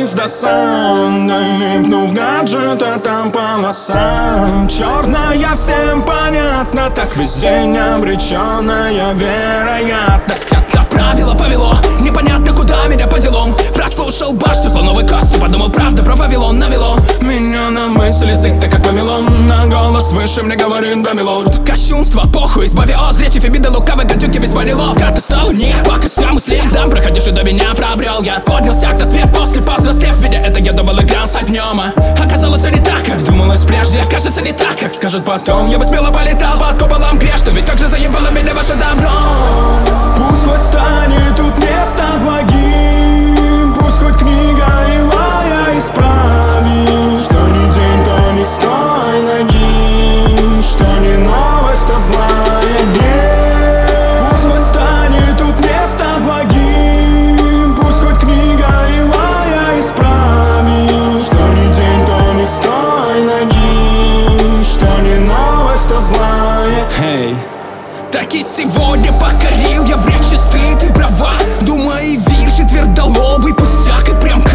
до сан, липну в гаджет, а там полоса черная, всем понятно, так везде необреченная вероятность. Это правило повело, непонятно куда меня по делам. Прослушал башню слоновой кости, подумал правда про Вавилон навело меня на мысль язык, так как Вавилон. На голос выше мне говорит да милорд. Кощунство, похуй, избави от зречи Фебиды лукавой гадюки весьма неловко. Ты стал мне по костям и следам, проходишь и до меня пробрел. Я поднялся на свет после повзрослев, видя это я думал играл с огнем. Оказалось все не так, как думалось прежде. Кажется не так, как скажут потом. Я бы смело полетал под куполом грешным, ведь как же заебало меня ваше добро. Пусть хоть станет тут место благим, пусть хоть книга Илая исправит, что ни день, то не с той ноги, что не новость, а злая не. Пусть хоть станет тут место благим, пусть хоть книга Илая исправит, что ни день, то не с той ноги, что не новость, а злая. Hey. Так и сегодня покорил я в речи стыд и права. Думаю, вирши твердолобый пустяк и прям